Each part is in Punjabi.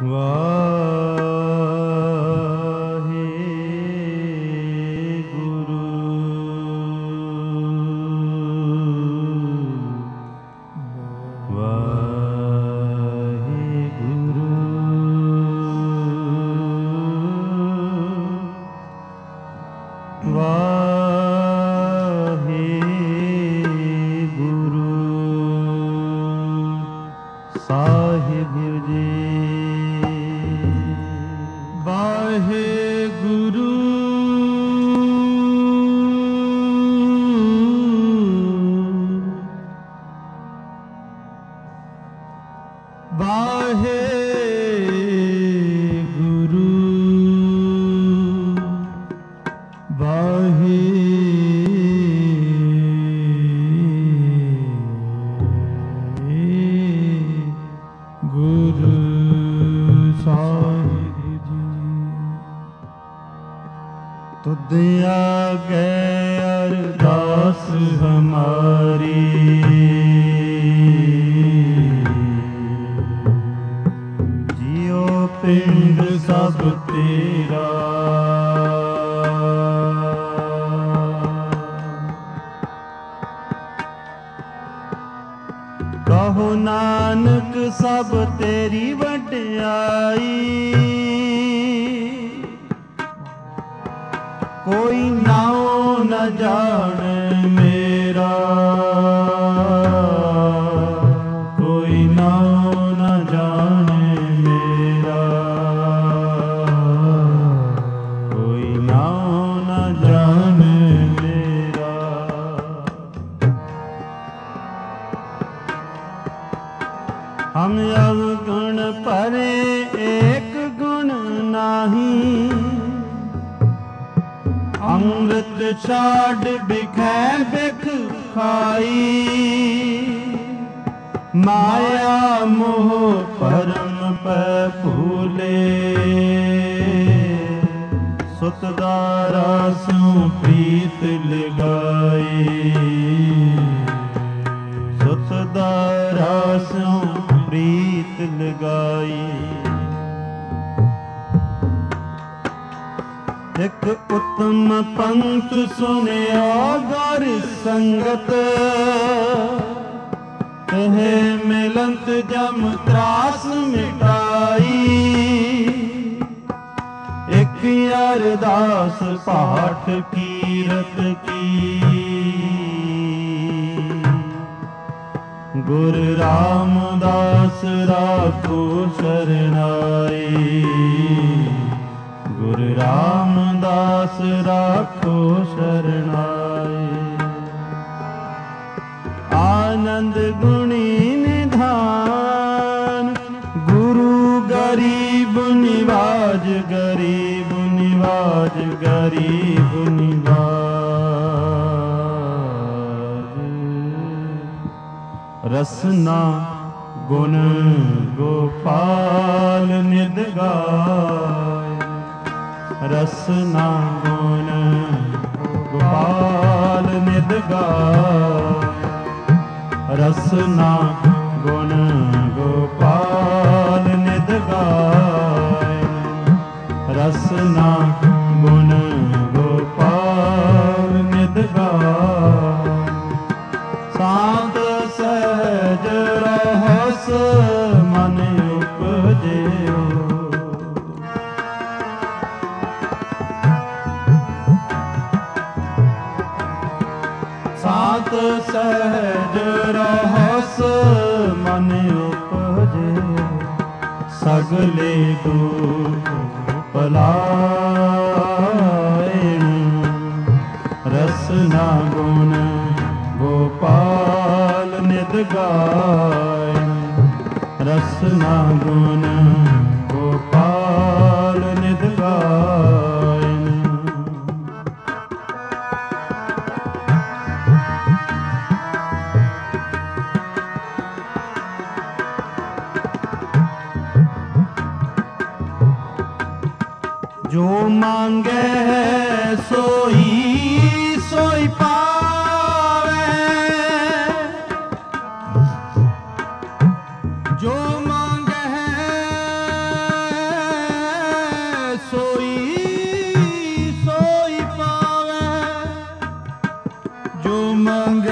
जो मांगे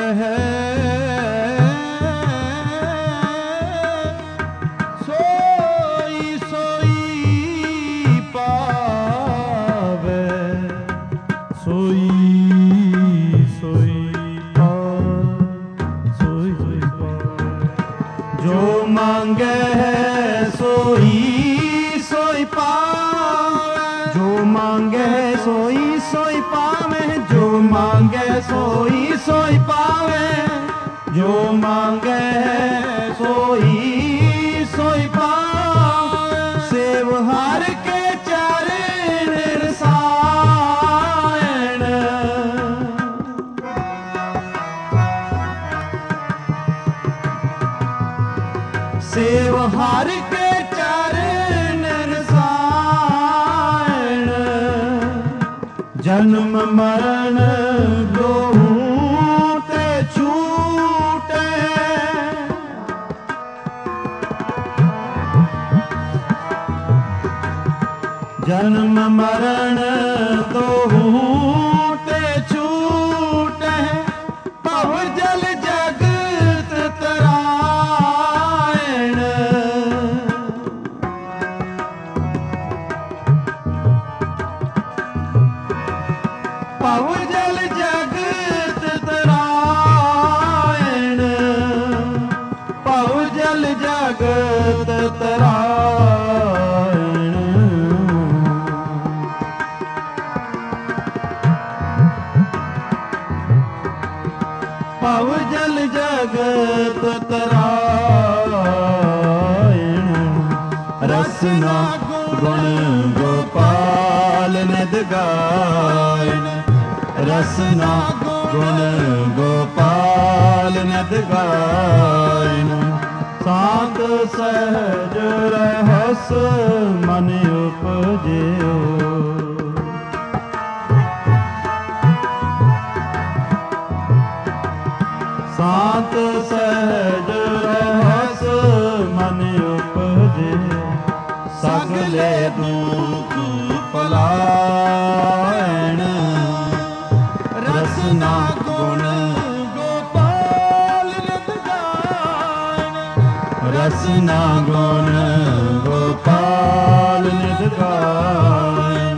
ਮੰਗਹਿ ਸੋਈ ਸੋਈ ਪਾਵੇ, ਸੋਈ ਸੋਈ ਪਾਵੇ, ਸੋਈ ਸੋਈ ਪਾਵੇ। ਜੋ ਮੰਗਹਿ ਸੋਈ ਸੋਈ ਪਾਵੇ, ਜੋ ਮੰਗਹਿ ਸੋਈ ਸੋਈ ਪਾਵੇ, ਜੋ ਮੰਗਹਿ ਸੋਈ ਸੋਈ ਪਾਵੇ, ਜੋ ਮੰਗਹਿ ਸੋਈ ਸੋਈ ਪਾਵੇ। ਸੇਵ ਹਰਿ ਕੇ ਚਰਨ ਰਸਾਇਣ, ਸੇਵ ਹਰਿ ਕੇ ਚਰਨ ਰਸਾਇਣ। ਜਨਮ ਮਰਨ ਦੋਹੂ ਤੇ ਛੂਟੇ, ਜਨਮ ਮਰਨ ਦੋਹੂ ਤੇ ਛੂਟੇ। ਭਵ ਜਲ ਜਗਤ ਤਰਾਇਣ, ਭਵ ਜਲ ਜਗਤ ਤਰਾਇਣ, ਭਵ ਜਲ ਜਗਤ ਤਰਾਇਣ। ਭਵ ਜਲ ਜਗਤ ਤਰਾਇਣ। ਰਸਨਾ ਗੁਣ ਗੋਪਾਲ ਨਿਦ ਗਾਇਣ, ਰਸਨਾ ਗੁਣ ਗੋਪਾਲ ਨਿਦ ਗਾਇਣ। ਸਾਧ ਸਹਿਜ ਰਹਸ ਮਨ ਉਪਜਿਓ, ਸਾਤ ਸਹਿਜ ਰਹਸ ਮਨ ਉਪਜੇ। ਸਗਲੇ ਦੁਖ ਪਲਾਇਣ, ਰਸਨਾ ਗੁਣ ਗੋਪਾਲ ਨਿਤ ਗਾਇਣ, ਰਸਨਾ ਗੁਣ ਗੋਪਾਲ ਨਿਤ ਗਾਇਣ।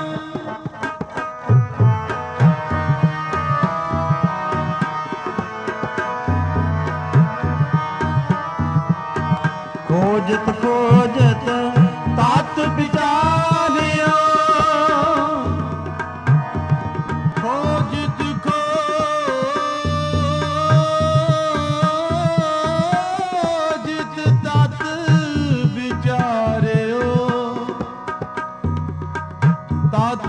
ਖੋਜਤ ਖੋਜਤ ਤਤ ਵਿਚਾਰਿਓ, ਖੋਜਤ ਖੋਜਤ ਤਤ ਵਿਚਾਰਿਓ, ਤਤ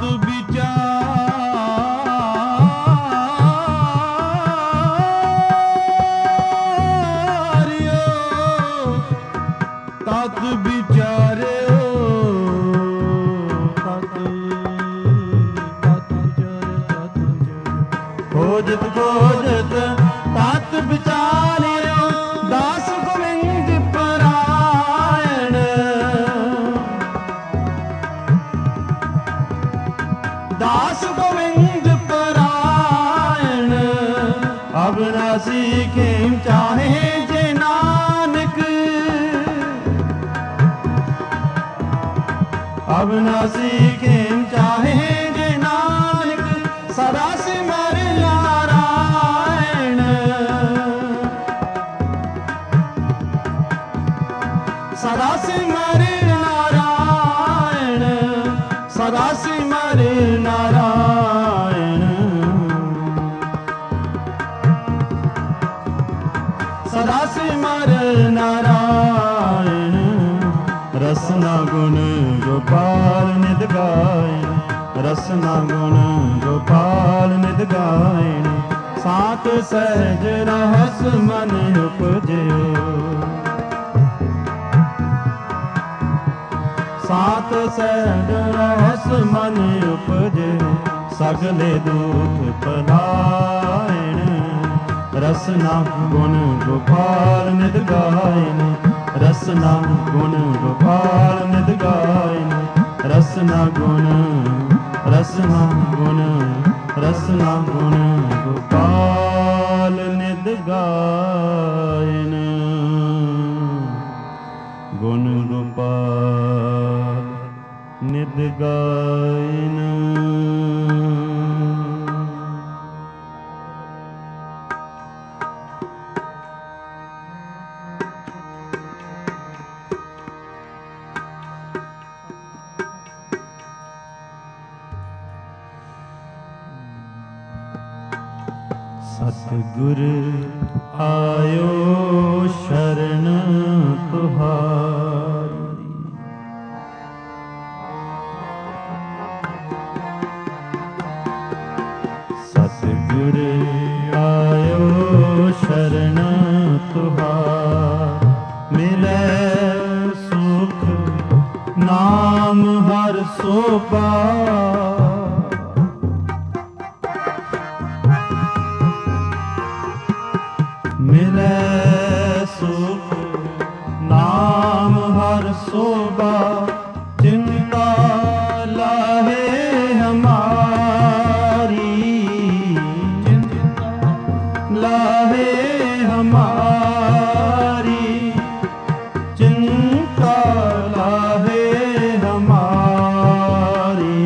ਤਤ ਵਿਚਾਰਿਓ, ਤਤ ਤਤ ਵਿਚਾਰਿਓ, ਖੋਜਤ ਖੋਜਤ ਤਤ ਵਿਚਾਰਿਓ। ਦਾਸ ਗੋਬਿੰਦ ਪਰਾਇਣ, ਦਾਸ ਗੋਬਿੰਦ ਪਰਾਇਣ। ਅਬਨਾਸੀ ਖੇਮ ਚਾਹੇ ਜੇ ਨਾਨਕ, ਅਬਨਾਸੀ ਖੇਮ ਚਾਹੇ ਜੇ ਨਾਨਕ। ਸਦਾ ਸਿਮਰ ਨਾਰਾਇਣ, ਸਦਾ ਸਿਮਰ ਨਾਰਾਇਣ, ਸਦਾ ਸਿਮਰ ਨਾਰਾਇਣ, ਸਦਾ ਸਿਮਰ ਨਾਰਾਇਣ। ਰਸਨਾ ਗੁਣ ਗੋਪਾਲ ਨਿਦ ਗਾਇਣ, ਰਸਨਾ ਗੁਣ ਗੋਪਾਲ ਨਿਦ ਗਾਇਣ। ਸਾਤ ਸਹਿਜ ਰਹਸ ਮਨ ਉਪਜਿਓ, ਸਾਤ ਸਹਿਜ ਰਹਸ ਮਨ ਉਪਜਿਓ। ਸਗਲੇ ਦੁਖ ਪਲਾਇਣ, ਰਸਨਾ ਗੁਣ ਗੋਪਾਲ ਨਿਦ ਗਾਇਣ, ਰਸਨਾ ਗੁਣ ਗੋਪਾਲ ਨਿਦ ਗਾਇਣ। ਰਸਨਾ ਗੁਣ, ਰਸਨਾ ਗੁਣ, ਰਸਨਾ ਗੁਣ ਗੋਪਾਲ ਨਿਦ गायन गुण गोपाल नित गायन। सतगुर आयो शरण तुहारी, सतगुर आयो शरण तुहारी। मिले सुख नाम हर सोबा, मिले सुख नाम हर सोबा। चिंता लाहे हमारी, चिंता लाहे हमारी, चिंता लाहे हमारी।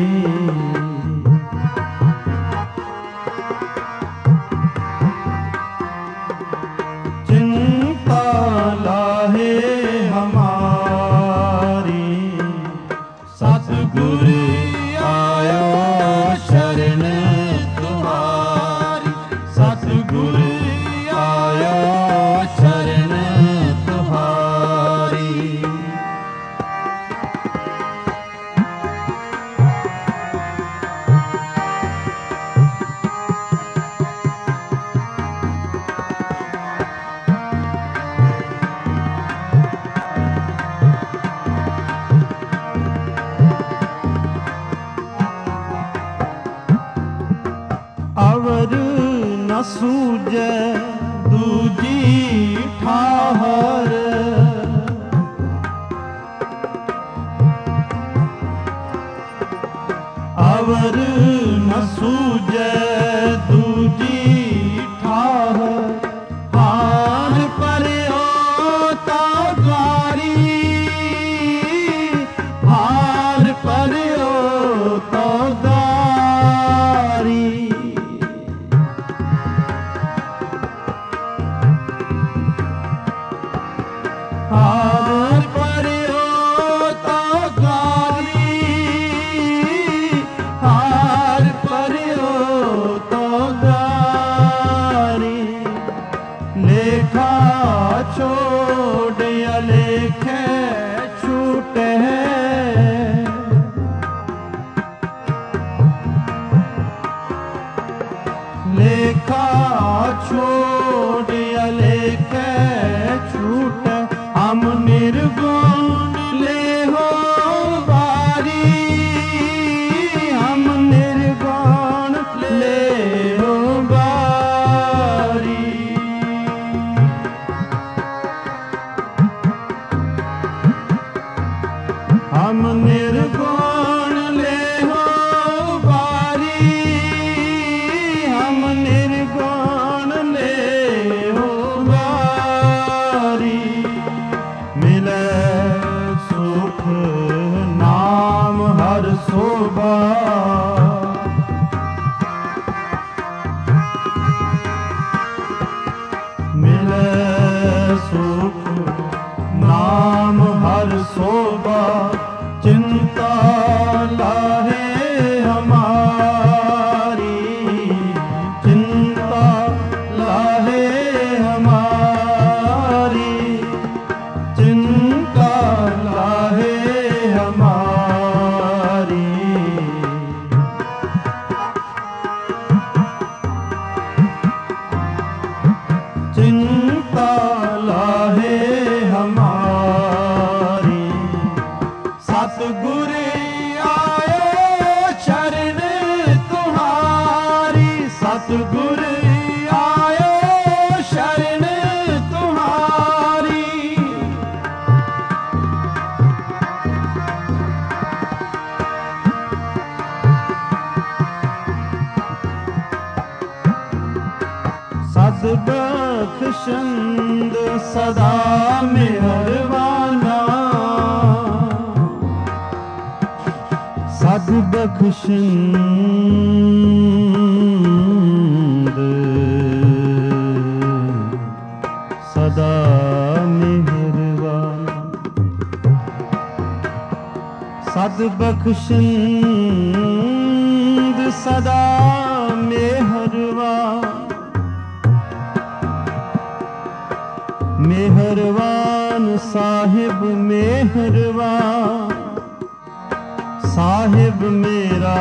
चिंता लाहे हमारी। सतगुर आयो शरण तुम्हारी, सतगुर आयो शरण तुम्हारी। अवर न सूझे दूजी ठाहर, अवर न सूझे दूजी ठाहर। हार पर्यो तो द्वारी, हार पर्यो तो द्वारी। हार पर्यो तो द्वारी, हार पर्यो तो द्वारी। लेखा छोड़ अलेखे छूटे, लेखा छोड़ अलेखे छूटे। हम निर्गुण ले हो बारी, हम निर्गुण ले हो बारी। हम निर्गुण ले हो बारी, हम निर्गुण ले हो बारी। मिले सुख नाम हर सोबा, मिले सुख नाम हर सोबा। चिंता लाहे हमारी, चिंता लाहे हमारी, चिंता लाहे हमारी। चिंता लाहे हमारी। सतगुर आयो शरण तुम्हारी, सतगुर आयो शरण तुम्हारी। सद ਬਖਸ਼ੰਦ ਸਦਾ ਮਿਹਰਬਾਨਾ, ਸਦ ਬਖਸ਼ੰਦ ਸਦਾ ਮਿਹਰਬਾਨਾ, ਸਦ ਬਖਸ਼ੰਦ ਸਦਾ ਮਿਹਰਬਾਨ, ਮਿਹਰਬਾਨ ਸਾਹਿਬ ਮਿਹਰਬਾਨ, ਸਾਹਿਬ ਮੇਰਾ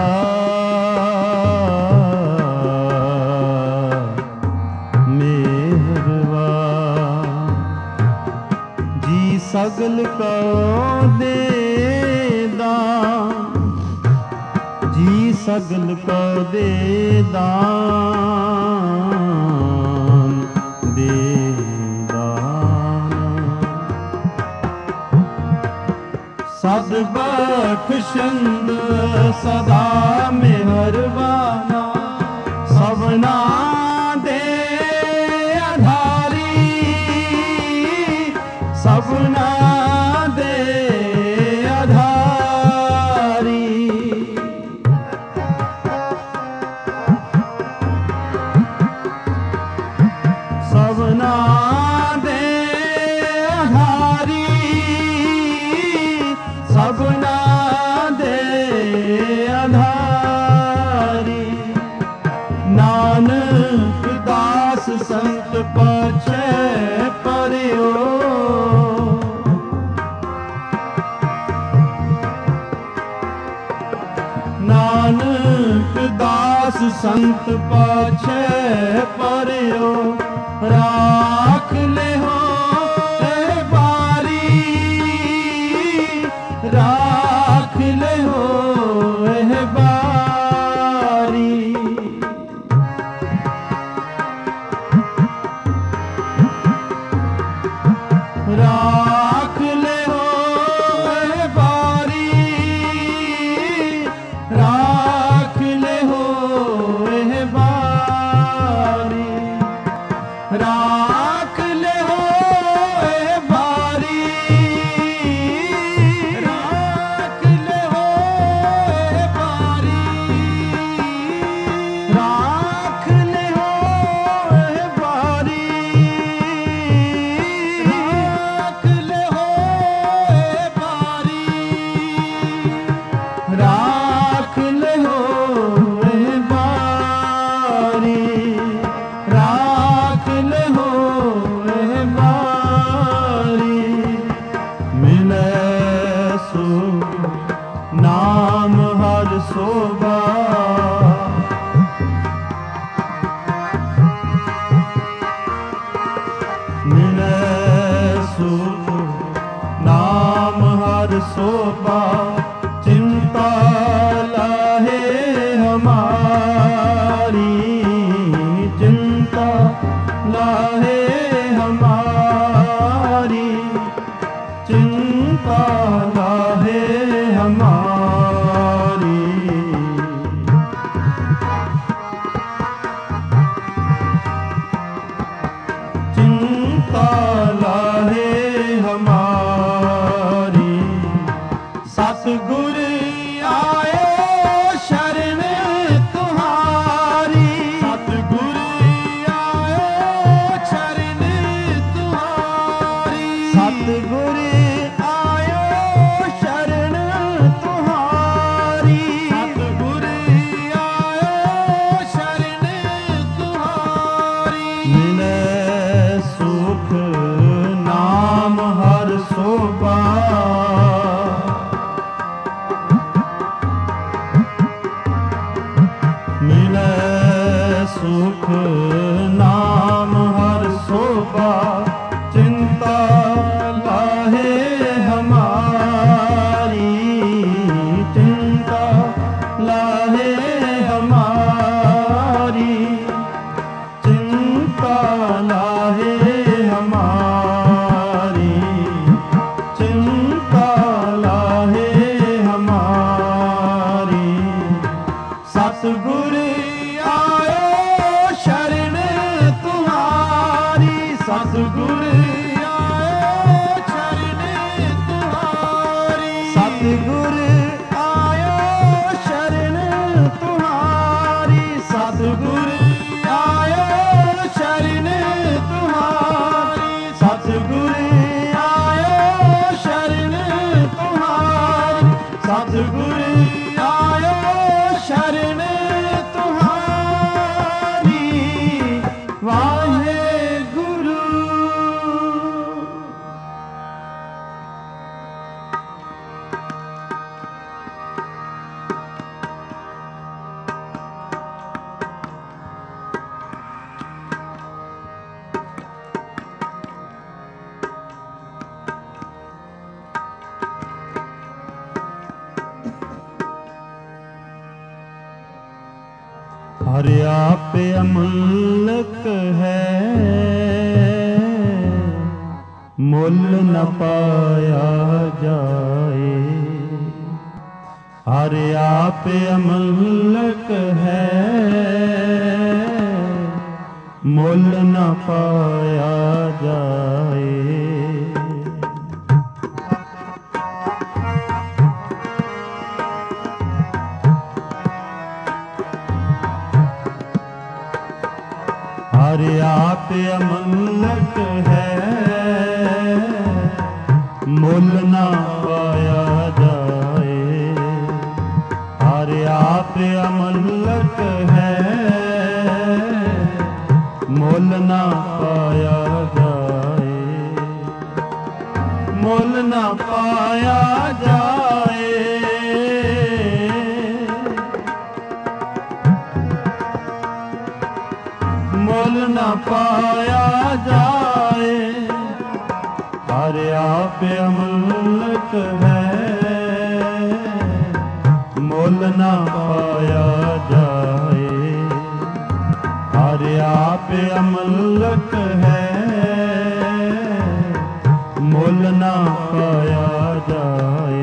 ਮਿਹਰਬਾਨ, ਜੀ ਸਗਲ ਕੋ ਦੇ ਦਾਨ, ਜੀ ਸਗਲ ਕੋ ਦੇ ਦਾਨ, ਦੇ ਸਦ ਬਖਸ਼ੰਦ ਸਦਾ ਮਿਹਰਬਾਨਾ, ਸਭਨਾ ਦੇ ਆਧਾਰੀ, ਸਭਨਾ ਦੇ ਆਧਾਰੀ, ਸਭਨਾ ਦੇ ਆਧਾਰੀ, ਸਭਨਾ ਦੇ ਆਧਾਰੀ, ਨਾਨਕ ਦਾਸ ਸੰਤ ਪਾਛੈ ਪਰਿਓ, ਨਾਨਕ ਦਾਸ ਸੰਤ ਪਾਛੈ ਪਰਿਓ, ਰਾਖ ਲਿਓ ਇਹ ਬਾਰੀ, ਰਾਖ ਲਿਓ ਇਹ ਬਾਰੀ, ਰਾਖ ਲਿਓ ਇਹ ਬਾਰੀ, ਰਾਖ ਲਿਓ ਇਹ ਬਾਰੀ, ਰਾਖ ਲਿਓ ਇਹ ਬਾਰੀ, ਰਾਖ ਲਿਓ ਇਹ ਬਾਰੀ, ਰਾਖ ਲਿਓ ਇਹ ਬਾਰੀ, ਰਾਖ ਲਿਓ ਇਹ ਬਾਰੀ, ਰਾਖ ਲਿਓ ਇਹ ਬਾਰੀ, ਰਾਖ ਲਿਓ ਇਹ ਬਾਰੀ, ਮਿਲੈ ਸੁਖ ਨਾਮ ਹਰ ਸੋਭਾ, ਮਿਲੈ ਸੁਖ ਨਾਮ ਹਰ ਸੋਭਾ, ਚਿੰਤਾ ਲਾਹੇ ਹਮਾਰੀ, ਚਿੰਤਾ ਲਾਹੇ ਹਮਾਰੀ, ਚਿੰਤਾ ਲਾਹੇ ਹਮਾਰੀ, ਚਿੰਤਾ ਲਾਹੇ ਹਮਾਰੀ, ਸਤਿਗੁਰ ਆਇਓ ਸ਼ਰਨ ਤੁਹਾਰੀ, ਸਤਿਗੁਰ ਆਇਓ ਸ਼ਰਨ ਤੁਹਾਰੀ, ਸਤਿਗੁਰ ਆਇਓ ਸ਼ਰਨ ਤੁਹਾਰੀ, ਸਤਿਗੁਰ ਆਇਓ ਸ਼ਰਨ ਤੁਹਾਰੀ, ਮਿਲੈ ਸੁਖ ਨਾਮ ਹਰ ਸੋਭਾ, ਮਿਲੈ ਸੁਖ ਨਾਮ ਹਰ ਸੋਭਾ, ਚਿੰਤਾ ਲਾਹੇ ਹਮਾਰੀ, ਚਿੰਤਾ ਲਾਹੇ ਹਮਾਰੀ, ਚਿੰਤਾ ਲਾਹੇ ਹਮਾਰੀ, ਚਿੰਤਾ ਲਾਹੇ ਹਮਾਰੀ, ਸਤਿਗੁਰ ਆਇਓ ਸ਼ਰਨ ਸਤਿਗੁਰ ਆਇਓ ਚਰਨ ਤੁਹਾਰੀ, ਸਤਿਗੁਰ ਆਇਓ ਸ਼ਰਨ ਤੁਹਾਰੀ, ਸਤਿਗੁਰ ਆਇਓ ਸ਼ਰਨ ਤੁਹਾਰੀ, ਸਤਿਗੁਰ ਆਇਓ ਸ਼ਰਨ ਤੁਹਾਰੀ, ਸਤਿਗੁਰ ਆਇਓ ਸ਼ਰਨ ਤੁਹਾਰੀ। ਵਾਹਿਗੁਰੂ ਹਰ ਆਪ ਅਮਲਕ ਹੈ, ਮੁੱਲ ਨ ਪਾਇਆ ਜਾਏ। ਹਰ ਆਪ ਅਮਲਕ ਹੈ, ਮੁੱਲ ਨ ਪਾਇਆ ਜਾਏ। ਹਰ ਆਪ ਅਮਲਕ ਹੈ, ਮੁੱਲ ਨਾ ਪਾਇਆ ਜਾਏ। ਹਰ ਆਪ ਅਮਲਕ ਹੈ, ਮੁੱਲ ਨਾ ਪਾਇਆ ਜਾਏ। ਮੁੱਲ ਨਾ ਪਾਇਆ ਜਾਏ। ਮੁੱਲ ਨਾ ਪਾਇਆ ਜਾਏ। ਹਰ ਆਪ ਅਮਲਕ ਹੈ, ਮੁੱਲ ਨਾ ਪਾਇਆ ਜਾਏ। ਹਰ ਆਪ ਅਮਲਕ ਹੈ, ਮੁੱਲ ਨਾ ਪਾਇਆ ਜਾਏ।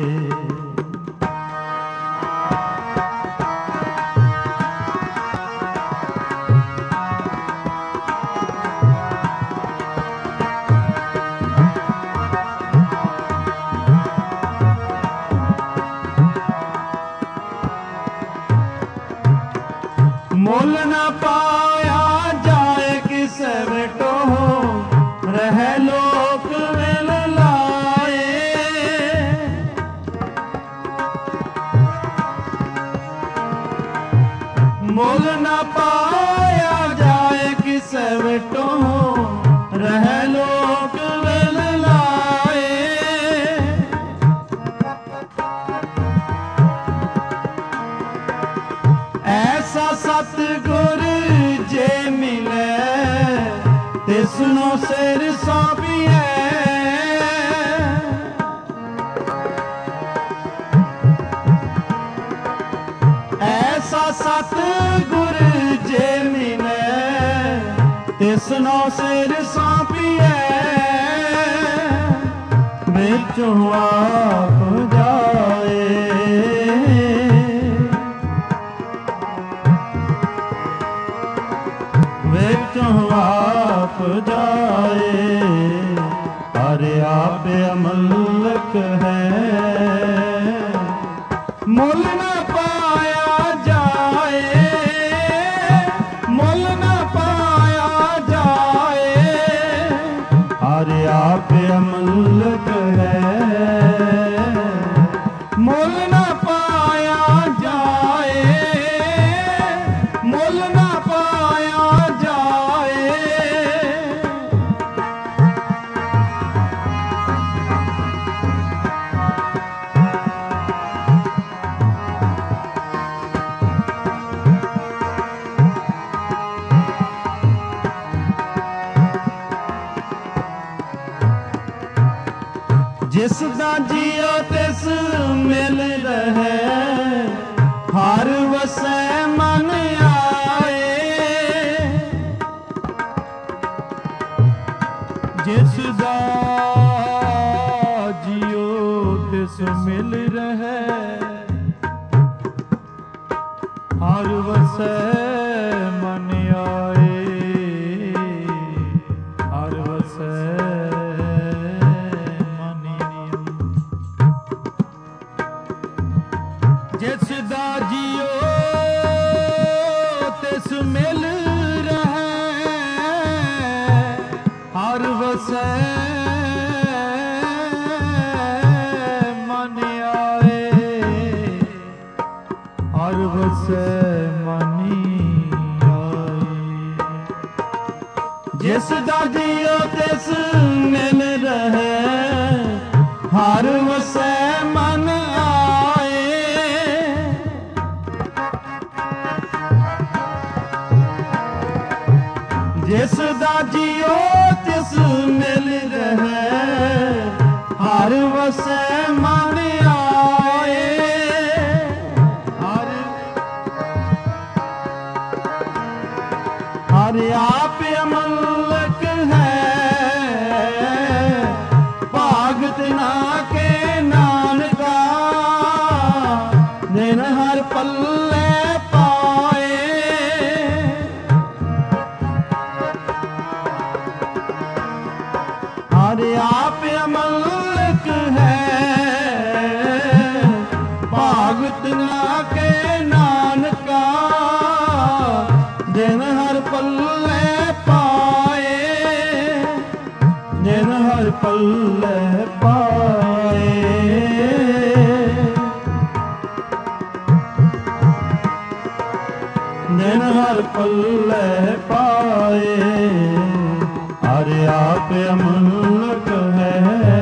ਮੁੱਲ ਨਾ ਪਾਇਆ ਜਾਏ ਕਿਸੇ ਵਿਟੋ, ਰਹਿ ਲੋਕ ਮਿਲ ਲਾਏ। ਮੁੱਲ ਨਾ ਪਾਇਆ ਜਾਏ ਕਿਸੇ ਵਿਟੋ, ਰਹਿ ਲੋਕ ਮਿਲ ਲਾਏ। ਐਸਾ ਸਤਿਗੁਰ ਜੇ ਮਿਲੇ, ਤਿਸਨੂੰ ਸਿਰ ਸੌਂਪੀਐ। ਐਸਾ ਸਤਿਗੁਰ ਜੇ ਮਿਲੇ, ਤਿਸਨੂੰ ਸਿਰ ਸੌਂਪੀਐ। ਵਿੱਚੋਂ ਆਪ ਜਾਏ, ਵਿੱਚੋਂ ਆਪ ਜਾਏ। ਹਰ ਆਪ ਅਮਲਕ ਹੈ, ਮੁੱਲ ਨਾ ਪਾਇਆ ਜਾਏ। ਮੁੱਲ ਨਾ ਪਾਇਆ ਜਾਏ। ਹਰ ਆਪ ਅਮਲਕ ਹੈ, ਮੁੱਲ ਨਾ ਪਾਇਆ ਜਾਏ। ਮੁੱਲ ਨਾ ਪਾਇਆ ਜਾਏ। ਜਿਸ ਦਾ ਜੀਓ ਤਿਸ ਮਿਲ ਰਹੇ, ਹਰ ਵਸੈ ਮਨ ਆਏ। ਜਿਸ ਦਾ ਜੀਓ ਤਿਸ ਮਿਲ ਰਹੇ, ਹਰ ਵਸੈ ਮਨ ਆਏ। ਹਰ ਮਿਲ ਰਹੈ ਹਰ ਵਸੈ ਮਨ ਆਏ ਹਰ ਵਸੈ ਮਨੀ ਆਏ ਜਿਸ ਦਾ ਜੀਉ ਤਿਸ ਮਿਲ ਰਹੈ ਹਰ ਵਸੈ ਮਨ ਆਏ ਜਿਸ ਦਾ ਜੀਉ ਤਿਸ ਮਿਲ ਰਹੈ ਹਰ ਵਸੈ ਮਨ ਆਏ ਹਰ ਆਪ ਅਮਲਕ ਹੈ ਭਾਗਤ ਨਾ ਕੇ ਨਾਨਕਾ ਦਿਨ ਹਰ ਪੱਲੇ ਪਾਏ ਹਰ ਆਪ ਅਮਲਕ ਹੈ ਭਾਗਤ ਨਾ ਕੇ ਨਾਨਕਾ ਦਿਨ ਹਰ ਪੱਲੇ ਪਾਏ ਦਿਨ ਹਰ ਪੱਲੇ ਪਾਏ ਦਿਨ ਹਰ ਪੱਲੇ ਪਾਏ ਹਰ ਆਪ ਅਮਲਕ ਹੈ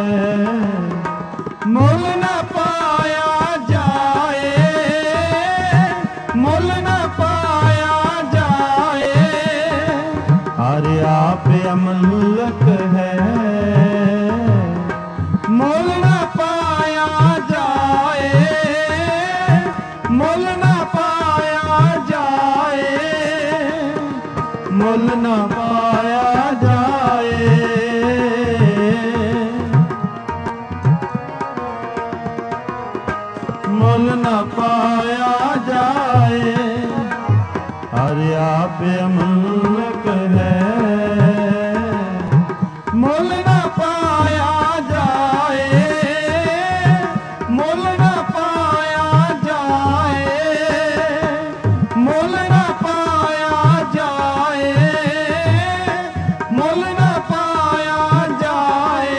ਮੁੱਲ ਨਾ ਪਾਇਆ ਜਾਏ ਮੁੱਲ ਨਾ ਪਾਇਆ ਜਾਏ ਹਰ ਆਪ ਅਮਲਕ ਹੈ ਮੁੱਲ ਨਾ ਪਾਇਆ ਜਾਏ ਮੁੱਲ ਨਾ ਪਾਇਆ ਜਾਏ ਮੁੱਲ ਨਾ ਪਾਇਆ ਜਾਏ ਮੁੱਲ ਨਾ ਪਾਇਆ ਜਾਏ ਹਰ ਆਪ ਅਮਲਕ ਹੈ ਮੁੱਲ ਨਾ ਪਾਇਆ ਜਾਏ ਮੁੱਲ ਨਾ ਪਾਇਆ ਜਾਏ ਮੁੱਲ ਨਾ ਪਾਇਆ ਜਾਏ ਮੁੱਲ ਨਾ ਪਾਇਆ ਜਾਏ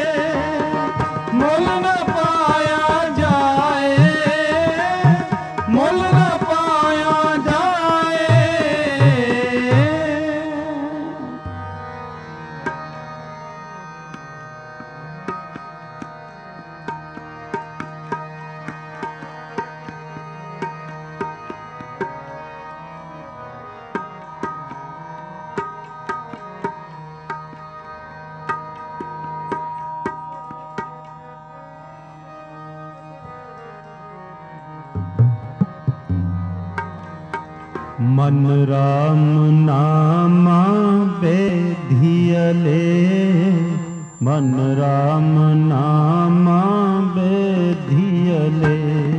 ਮੁੱਲ ਨਾ ਪਾਇਆ ਜਾਏ ਮੁੱਲ ਨਾ ਪਾਇਆ ਜਾਏ मन राम नामा बेधियले मन राम नामा बेधियले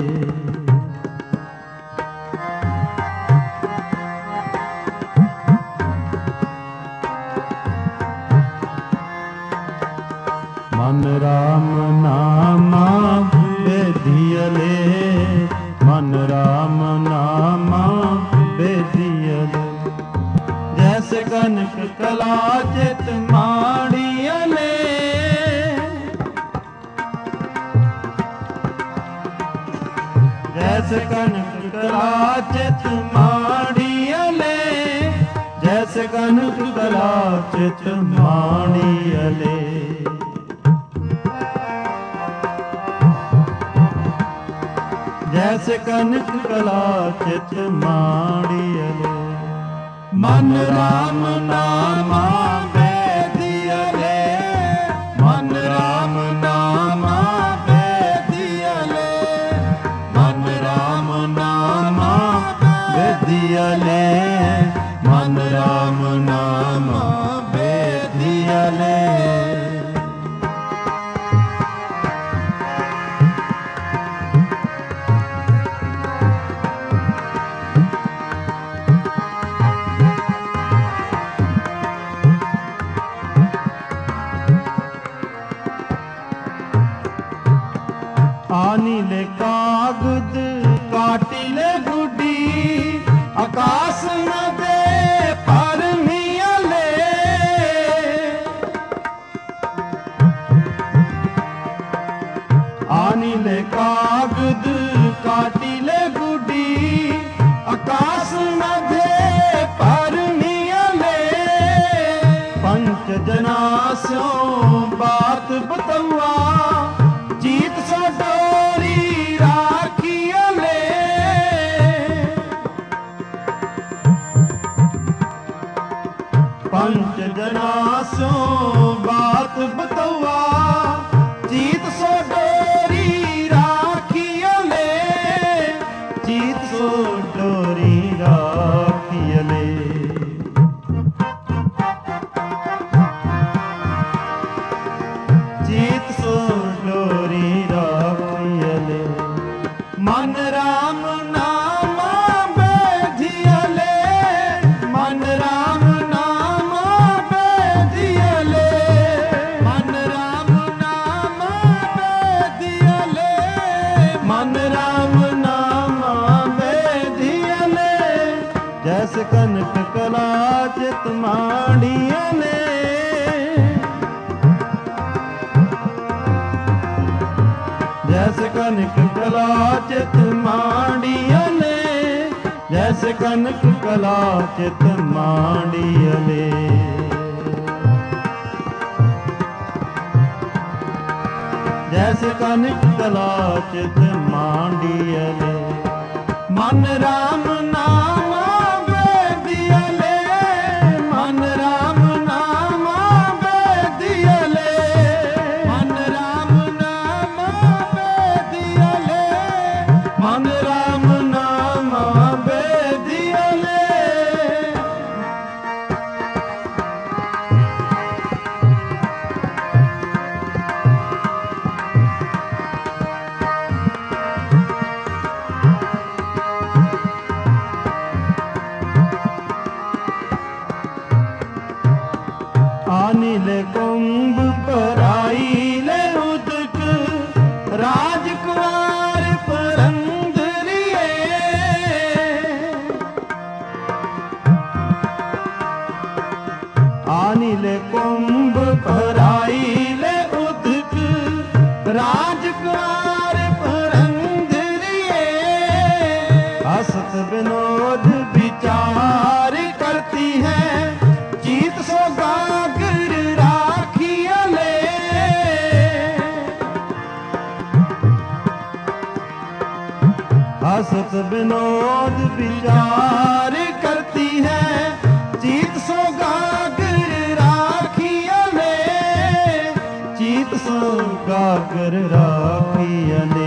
मन राम नामा बेधियले मन राम नामा बेधियले जैसे कनक कला चित माड़ियले जैसे कनक कला चित माड़ियले जैसे कनक कला चित माड़ियले जैसे कनक कला चित माड़ियले मन राम नामा बेधियले मन राम नामा बेधियले मन राम नामा बेधियले मन राम नामा बेधियले आनीले कागद काटिले गुडी आकाश नद पंच जनासो बात बतवा, चीत सो डोरी राखियले, चीत सो डोरी राखियले। चीत सो डोरी राखियले, मन राम नाम बेधियले, मन राम नाम बेधियले, मन राम नाम बेधियले, मन राम नाम बेधियले। जैसे कनक कला चित माड़ियले, जैसे कनक कला चित माड़ियले, जैसे कनक कला चित माड़ियले। जैसे कनक कला चित माड़ियले, मन राम नाम बेधियले, मन राम नाम बेधियले, मन राम नाम बेधियले, मन राम नाम बेधियले। आनिले कुंभ पराइले उदक, राजकुमार पुरंदरिये। आनिले कुंभ पराइले उदक, राजकुमार पुरंदरिये। हसत विनोद विचार करती है, चीत सो गागर राखियले। हसत विनोद विचार करती है, चीत सो गागर राखियले, चीत सो गागर राखियले।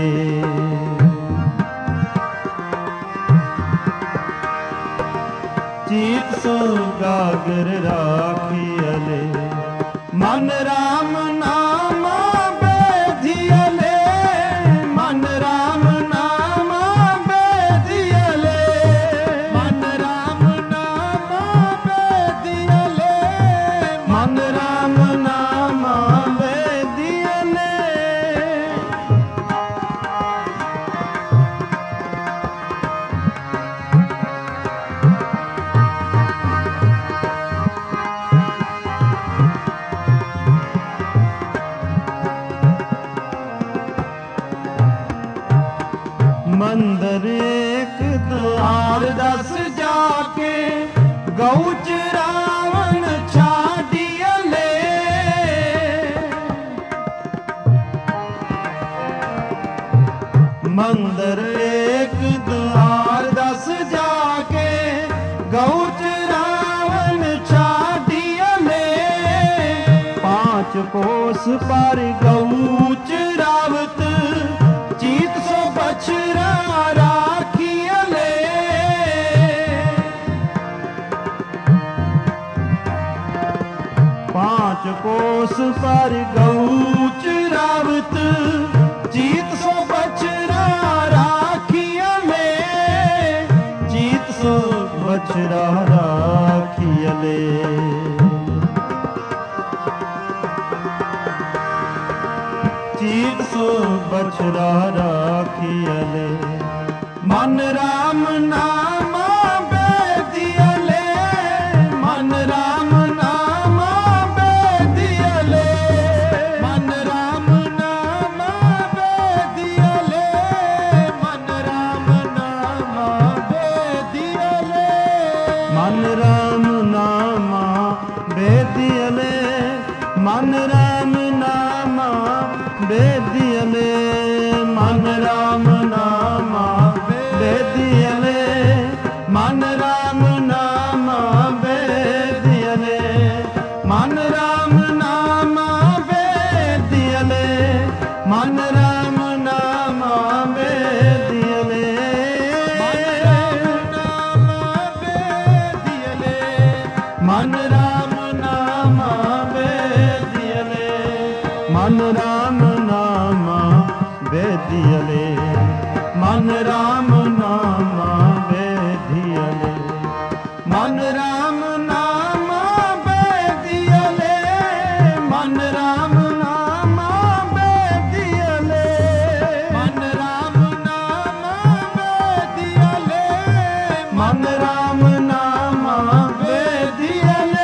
चीत सो गागर राखियले, मन राम नाम बेधियले, मन राम नाम बेधियले, मन राम नाम बेधियले, मन राम नाम बेधियले। मंदिर एक द्वार 10 जाके, गौच रावण छाडियले। मंदिर एक द्वार 10 जाके, गौच रावण छाडियले। 5 कोस पर गौच रावत, चीत सो बछरा राखियले। 5 कोस पर गौच रावत, चीत सो बछरा राखियले, चीत सो बछरा राखियले। चीत सो बछरा राखियले, मन राम नाम बेधियले, मन राम नाम बेधियले, मन राम नाम बेधियले, मन राम नाम बेधियले, मन राम नाम बेधियले, मन राम नाम बेधियले, मन राम नाम बेधियले, मन राम नाम बेधियले। मन राम नाम वेदियले, मन राम नाम वेदियले, मन राम नाम वेदियले, मन राम नाम वेदियले, मन राम नाम वेदियले, मन राम नाम वेदियले, मन राम नाम वेदियले।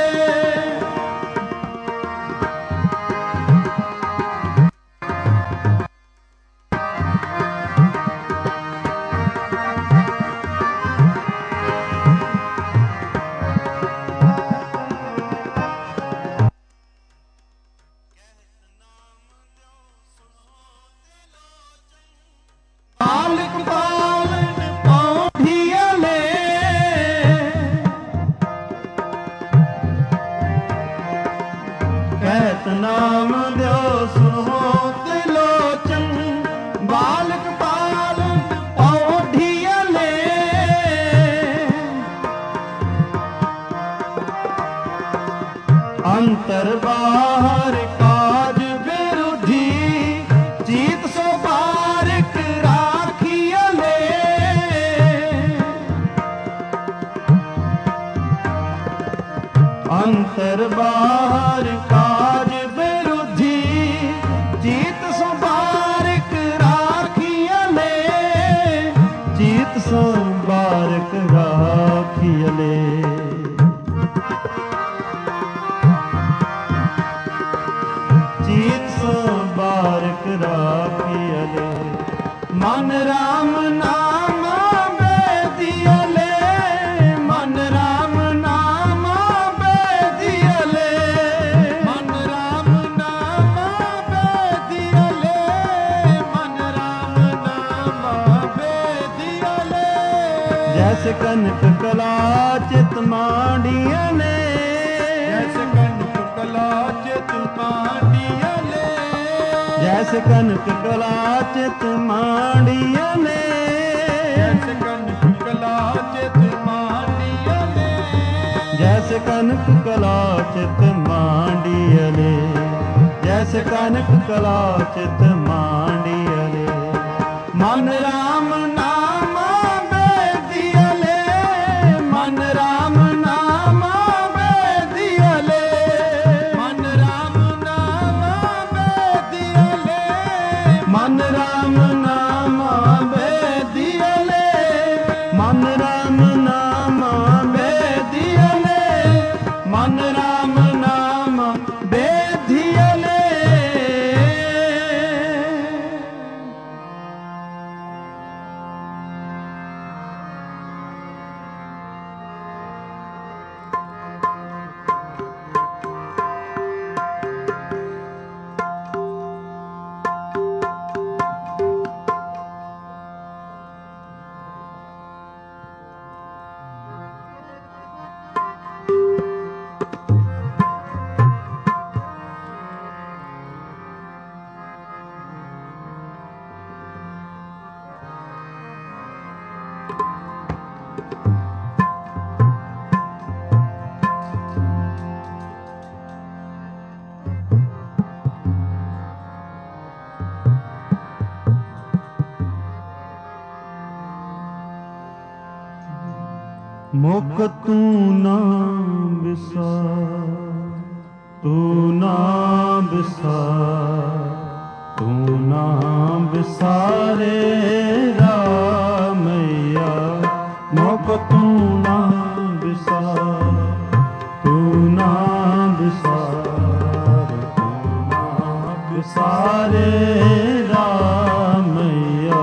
कहत नाम द्यो सुनो त्रिलोचन, बालक पालन पौधियले, अंतर बाहर काज विरुद्धि, जीत सो बारिक राखियले, अंतर बाहर काज विरुद्धि, जीत सो बारिक राखियले, जीत सो बारिक राखियले, जीत सो बारिक राखियले, मन राम नाम वेदियले, मन राम नाम वेदियले, मन राम नाम वेदियले, मन राम नाम वेदियले। जैसे कनक कला चित मांडियले, जैसे कनक कला चित मांडियले, जैसे कनक कला चित मांडियले, जैसे कनक कला चित मांडियले, जैसे कनक कला चित मांडियले, जैसे कनक कला चित मांडियले, मन राम नाम वेदियले, मन राम नाम वेदियले, मन राम नाम वेदियले, मन राम नाम वेदियले, मन राम नाम वेदियले, मन राम नाम वेदियले। मुख तू ना बिसार, तू ना बिसार, तू ना बिसारे रामैया, मुख तू ना बिसार, तू ना बिसार, तू ना बिसारे रामैया।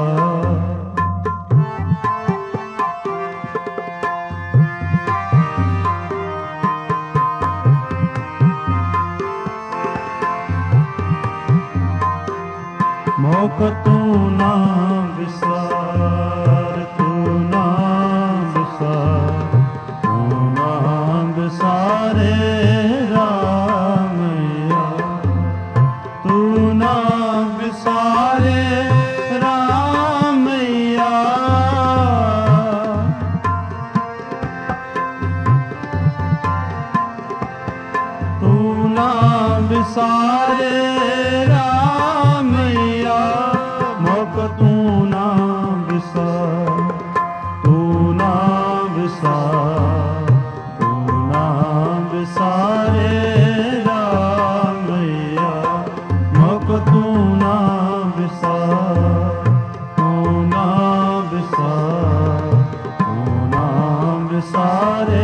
मोक तू ना बिसार, तू ना बिसार, तू ना बिसारे रामैया, तू ना बिसारे रामैया। ਵਿਸਾਰੇ ਰਾਮਈਆ ਮੁਖ ਤੂੰ ਨਾ ਵਿਸਾਰ, ਤੂੰ ਨਾ ਵਿਸਾਰ, ਤੂੰ ਨਾ ਵਿਸਾਰੇ ਰਾਮਈਆ ਮੁਖ ਤੂੰ ਨਾ ਵਿਸਾਰ, ਤੂੰ ਨਾ ਵਿਸਾਰ, ਤੂੰ ਨਾ ਵਿਸਾਰੇ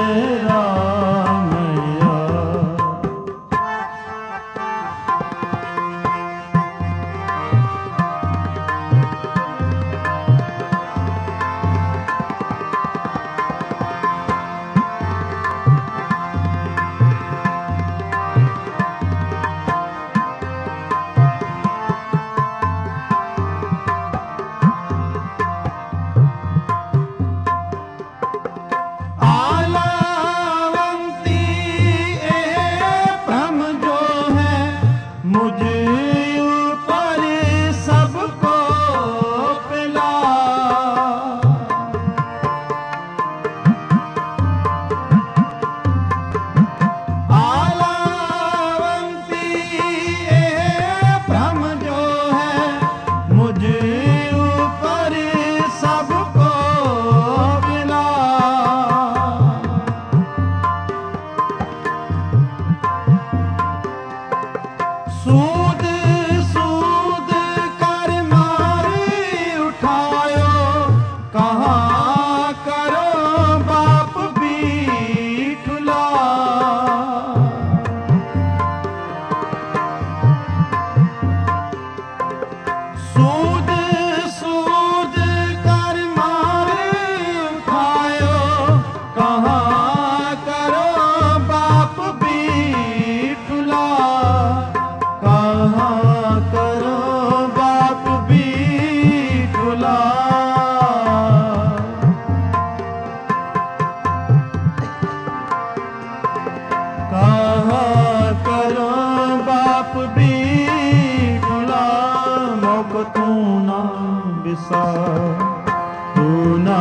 ਤੂੰ ਨਾ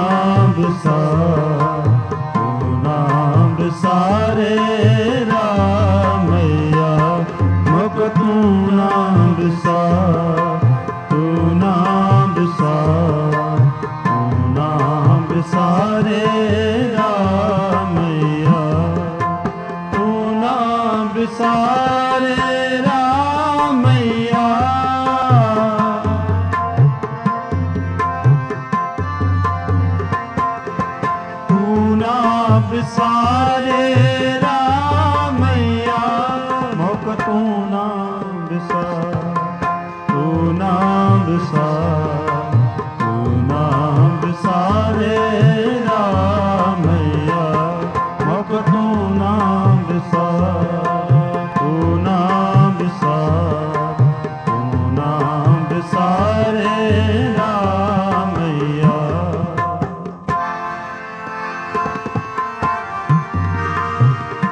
ਵਿਸਾਰ, ਤੂੰ ਨਾ ਵਿਸਾਰੇ ਰਾਮਈਆ ਮੁਖ ਤੂੰ ਨਾ ਵਿਸਾਰ, ਤੂੰ ਨਾ ਵਿਸਾਰ, ਤੂੰ ਨਾ ਵਿਸਾਰੇ ਰਾਮਈਆ, ਤੂੰ ਨਾ ਵਿਸਾਰੇ ਰਾਮਈਆ। ਵਿਸਾਰੇ ਰਾਮਈਆ ਮੁਖ ਤੂੰ ਨਾ ਵਿਸਾਰ, ਤੂੰ ਨਾ ਵਿਸਾਰ, ਤੂੰ ਨਾ ਵਿਸਾਰੇ ਰਾਮਈਆ ਮੁਖ ਤੂੰ ਨਾ ਵਿਸਾਰ, ਤੂੰ ਨਾ ਵਿਸਾਰ, ਤੂੰ ਨਾ ਵਿਸਾਰੇ ਰਾਮਈਆ।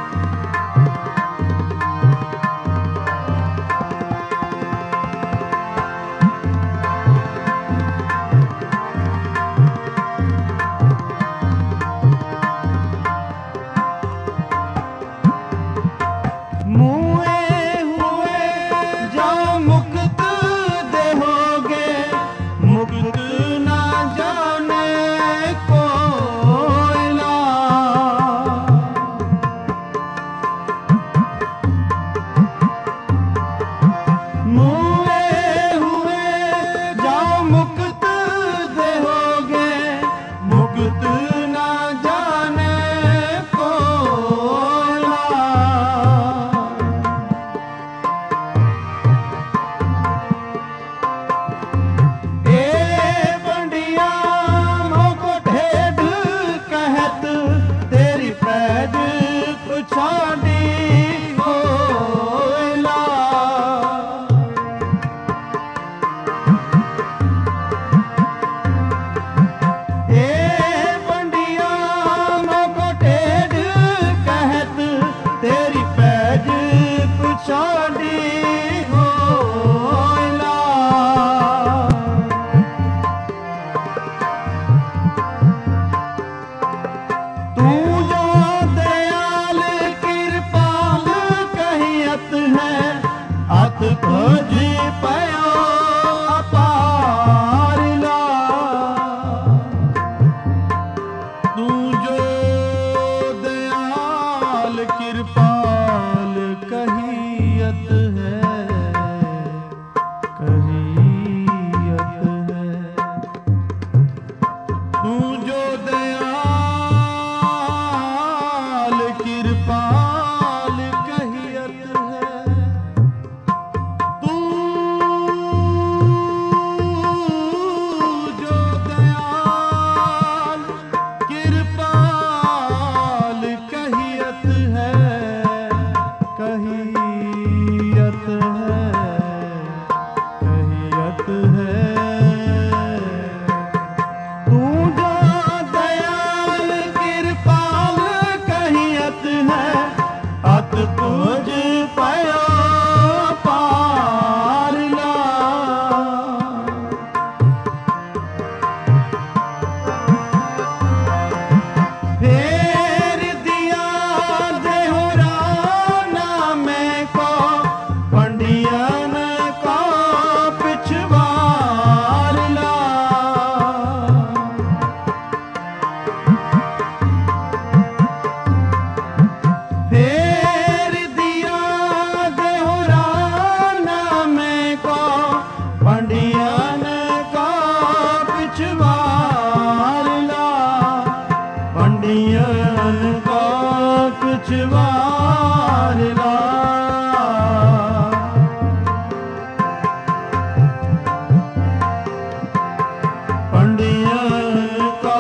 पिछवारला पंडियन का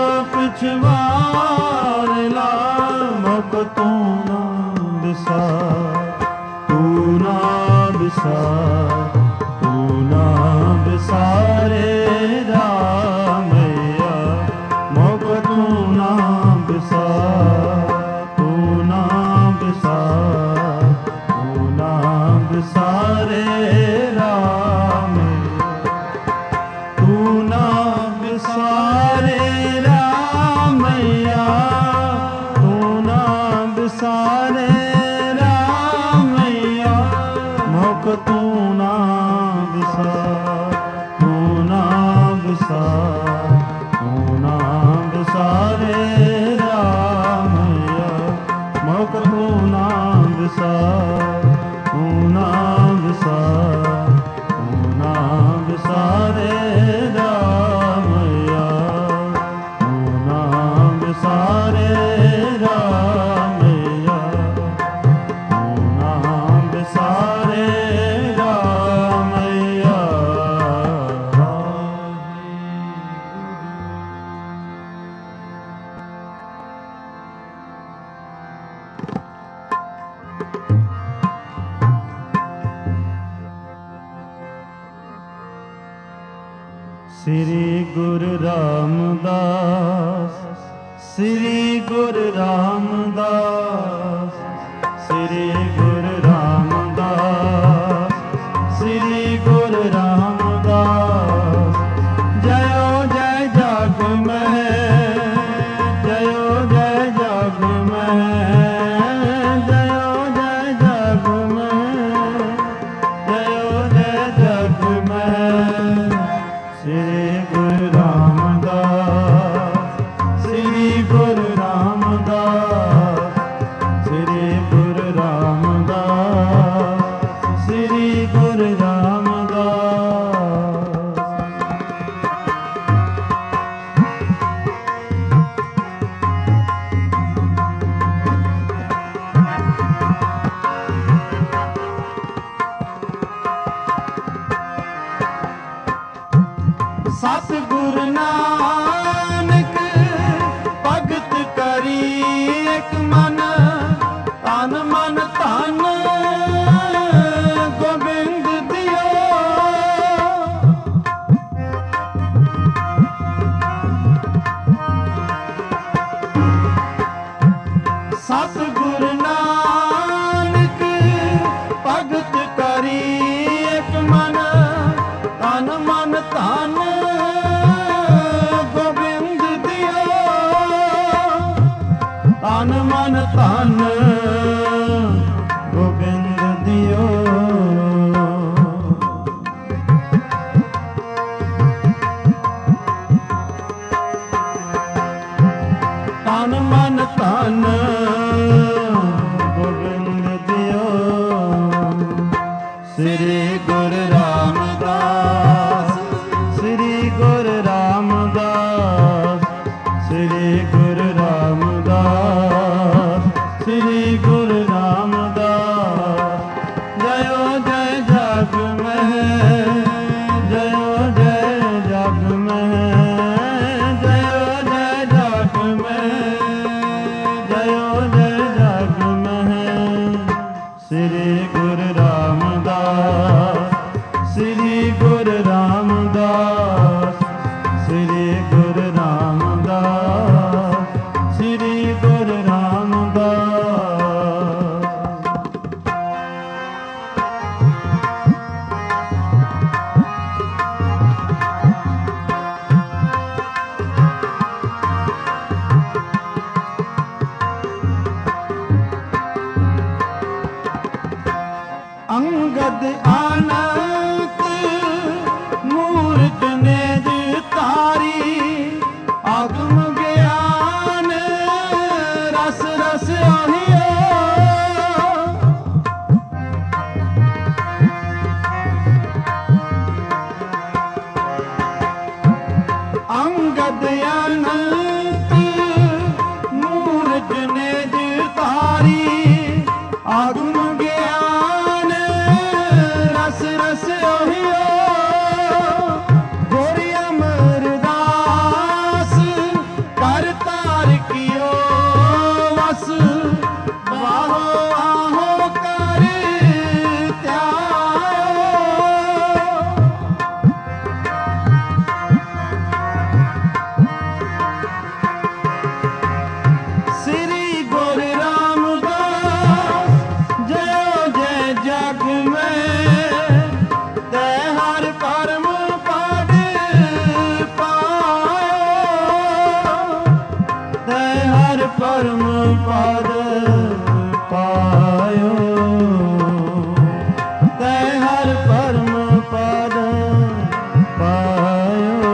पिछवारला मक तू ना बिसार तू ना बिसार तू ना बिसारे रामैया मक तू ना बिसार तू ना बिसार तू ना बिसारे रामैया तू ना बिसारे रामैया तू ना बिसारे रामैया मोक तू ना बिसार तू ना बिसार तू ना बिसारे रामैया मोक तू ना बिसार तू ना बिसार तू ना बिसारे रामैया तू ना बिसारे रामैया तू ना बिसारे रामैया। श्री गुरु रामदास श्री गुरु रामदास श्री गुरु रामदास श्री गुरु रामदास जयो जय जग में जयो जय जग में जयो जय जग में जयो जय जग में श्री गुरु रामदास श्री गुरु रामदास श्री गुरु रामदास श्री गुरु रामदास। सतगुरु नानक भगत करी एक मन तन मन तन गोबिंद दियो सतगुरु नानक भगत करी एक मन तन मन तन गोबिंद दियो तन मन तन गोबिंद दियो तन मन तन गोबिंद दियो। श्री गुरु रामदास श्री गुरु रामदास श्री गुरु रामदास श्री गुरु रामदास जयो जय जग में जयो जय जग में जयो जय जग में जयो जय जग में श्री गुरु रामदास श्री गुरु रामदास श्री गुरु रामदास श्री गुरु रामदास। अंगद आनंद मूर्त नेज तारी आगम ज्ञान रस रस आहियो अंगद आनंद मूर्त नेज तारी ਸਾਰੀ ਆਗਮ ਗਿਆਨ ਰਸ ਰਸ ਓਹਿਓ ਗੁਰ ਅਮਰਦਾਸ ਕਰ ਤਾਰ ਕੀਓ ਵਸ ਵਾਹੋ ਆਹੋ ਕਰ ਧਿਆਇਓ ਸ੍ਰੀ ਗੁਰੂ ਰਾਮਦਾਸ ਜਯੋ ਜੈ ਜਗ ਮੈਂ ਤੈ ਹਰ ਪਰਮ ਪਦ ਪਾਇਓ ਤੈ ਹਰ ਪਰਮ ਪਦ ਪਾਇਓ ਤੈ ਹਰ ਪਰਮ ਪਦ ਪਾਇਓ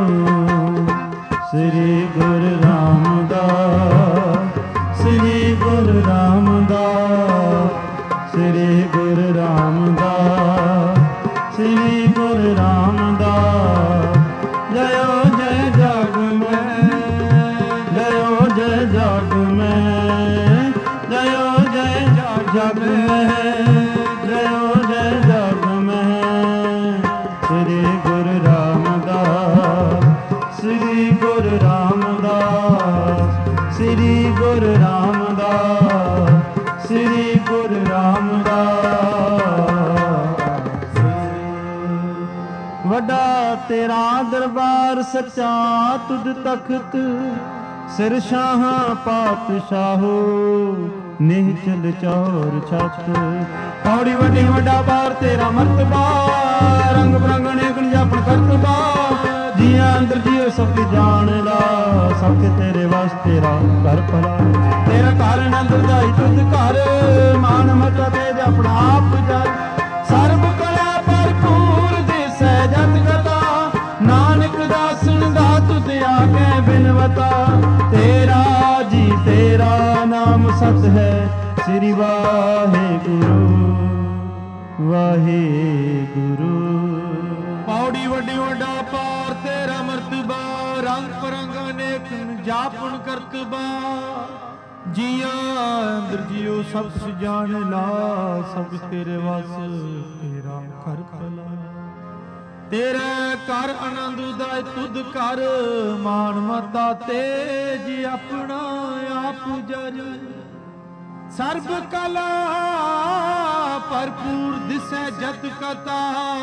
ਸ੍ਰੀ ਗੁਰੂ ਰਾਮਦਾਸ ਸ੍ਰੀ ਗੁਰੂ ਰਾਮਦਾਸ ਸ੍ਰੀ ਗੁਰੂ ਰਾਮਦਾਸ ਸ੍ਰੀ ਗੁਰੂ ਰਾਮਦਾਸ ਜਯੋ ਜੈ ਜਗ ਮੈਂ ਜਯੋ ਜੈ ਜਗ ਮੈਂ ਜਯੋ ਜੈ ਜਗ ਮੈਂ ਜਯੋ ਜੈ ਜਗ ਮੈਂ ਸ੍ਰੀ ਗੁਰੂ ਰਾਮਦਾਸ ਸ੍ਰੀ ਗੁਰੂ ਰਾਮਦਾਸ ਸ੍ਰੀ ਗੁਰੂ ਰਾਮਦਾਸ ਸ੍ਰੀ ਗੁਰੂ ਰਾਮਦਾਸ ਵੱਡਾ ਤੇਰਾ ਦਰਬਾਰ ਸੱਚਾ ਤੁਧ ਤਖਤ ਸਿਰ ਸ਼ਾਹਾਂ ਪਾਤਸ਼ਾਹੋ ਨਿਹਚਲ ਚੌਰ ਛੱਤ ਪੌੜੀ ਵੱਡੀ ਵੱਡਾ ਬਾਰ ਤੇਰਾ ਮਰਤਬਾ ਰੰਗ ਬਰੰਗ ਅਨੇਕ ਜਾਪਣ ਕਰਤਬਾ ਜੀਆਂ ਅੰਦਰ ਜੀਓ ਸਭ ਜਾਣਦਾ ਸਭ ਕੇ ਤੇਰੇ ਵਸ ਤੇਰਾ ਘਰ ਭਲਾ ਤੇਰਾ ਘਰ ਆਨੰਦ ਦਾਈ ਤੁਧ ਘਰ ਮਾਨ ਮਤਾ ਤੇਜ ਆਪਣਾ ਆਪ ਜਲ ਸਰਬ ਕਲਾ ਭਰਪੂਰ ਦਿਸੈ ਜਤ ਕਥਾ ਨਾਨਕ ਦਾਸਨ ਦਾ ਤੁਧ ਆਗੇ ਬਿਨਵਤਾ ਤੇਰਾ ਜੀ ਤੇਰਾ ਨਾਮ ਸਤ ਹੈ ਸ੍ਰੀ ਵਾਹਿਗੁਰੂ ਵਾਹਿਗੁਰੂ ਪੌੜੀ ਵੱਡੀ ਵੱਡਾ ਪਾਰ ਤੇਰਾ ਮਰਤਬਾ ਰੰਗ ਪਰੰਗ ਅਨੇਕ ਜਾਪਨ ਕਰਤਬਾ ਜੀਆਂ ਅੰਦਰ ਜੀਓ ਸਭ ਕੁਛ ਜਾਣ ਲਾ ਸਭ ਤੇਰੇ ਵਸ ਤੇਰਾ ਘਰ ਭਲਾ ਤੇਰੇ ਘਰ ਆਨੰਦ ਉਦਾਇ ਤੁਧ ਕਰ ਮਾਨ ਮਤਾ ਤੇਜ ਆਪਣਾ ਆਪ ਜਜ ਸਰਬ ਕਲਾ ਭਰਪੂਰ ਦਿਸੈ ਜਤ ਕਥਾ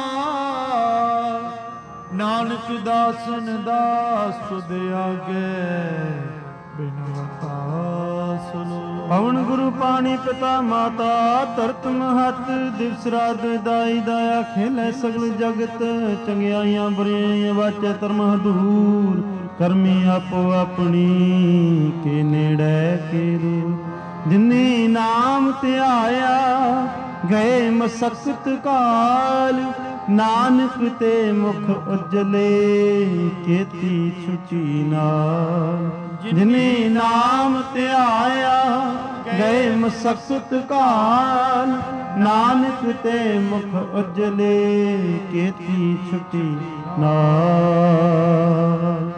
ਨਾਨਕ ਦਾਸਨ ਦਾਸ ਤੁਧ ਆਗੇ ਬਿਨਵਤਾ ਸੁਨੋ ਪਵਨ ਗੁਰੂ ਪਾਣੀ ਪਿਤਾ ਮਾਤਾ ਧਰਤ ਮਹਤ ਦਿਵਸ ਰਾਤ ਦਾਈ ਦਾਇਆ ਖੇਲੇ ਸਗਲ ਜਗਤ ਚੰਗਿਆਈਆਂ ਬੁਰੀਆਂ ਵਾਚੈ ਧਰਮ ਹਦੂਰ ਕਰਮੀ ਆਪੋ ਆਪਣੀ ਕੇ ਨੇੜੇ ਕੀਰੂ ਜਿਨੀ ਨਾਮ ਧਿਆਇਆ ਗਏ ਮਸਕਤ ਕਾਲ ਨਾਨਕ ਤੇ ਮੁਖ ਉਜਲੇ ਕੀਤੀ ਛੁਚੀ ਨਾਲ ਜਿਨੀ ਨਾਮ ਧਿਆਇਆ ਗਏ ਮਸਕਤ ਕਾਲ ਨਾਨਕ ਤੇ ਮੁਖ ਉਜਲੇ ਕੀਤੀ ਛੁਚੀ ਨਾਲ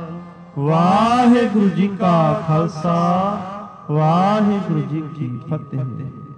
ਵਾਹਿਗੁਰੂ ਜੀ ਕਾ ਖਾਲਸਾ ਵਾਹਿਗੁਰੂ ਜੀ ਕੀ ਫਤਿਹ।